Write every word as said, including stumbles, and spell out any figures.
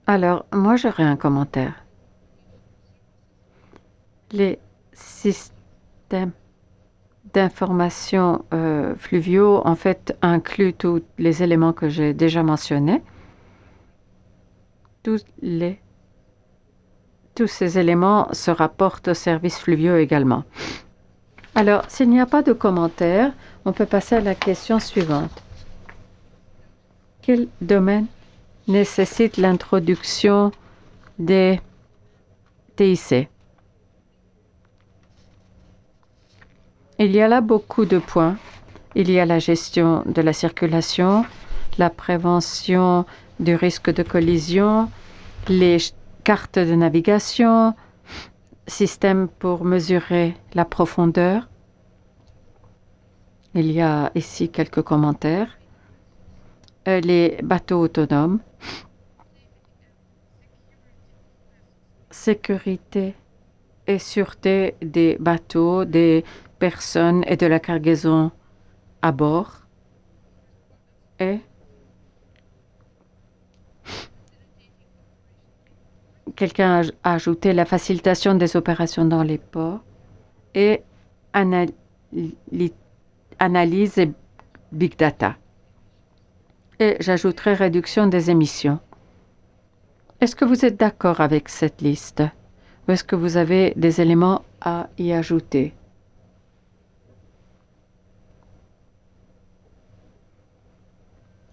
Alors, moi, j'aurais un commentaire. Les systèmes d'information euh, fluviaux, en fait, incluent tous les éléments que j'ai déjà mentionnés. Tous les, tous ces éléments se rapportent aux services fluviaux également. Alors, s'il n'y a pas de commentaire, on peut passer à la question suivante. Quel domaine nécessite l'introduction des T I C? Il y a là beaucoup de points. Il y a la gestion de la circulation, la prévention du risque de collision, les cartes de navigation, système pour mesurer la profondeur. Il y a ici quelques commentaires. Euh, les bateaux autonomes, sécurité et sûreté des bateaux, des personnes et de la cargaison à bord. Et quelqu'un a ajouté la facilitation des opérations dans les ports et anal- analyse et big data. Et j'ajouterai réduction des émissions. Est-ce que vous êtes d'accord avec cette liste? Ou est-ce que vous avez des éléments à y ajouter?